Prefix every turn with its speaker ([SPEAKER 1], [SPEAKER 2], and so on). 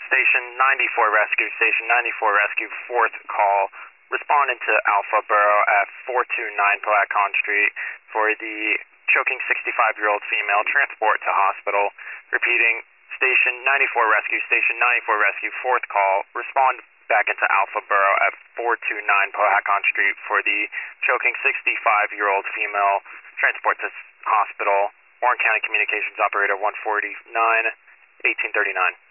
[SPEAKER 1] Station 94 Rescue, Station 94 Rescue, fourth call. Responding to Alpha Borough at 429 Palatkon Street for the choking 65-year-old female, transport to hospital. Repeating, Station 94 Rescue, Station 94 Rescue, fourth call. Respond back into Alpha Borough at 429 Palatkon Street for the choking 65-year-old female, transport to hospital. Warren County Communications Operator 149, 1839.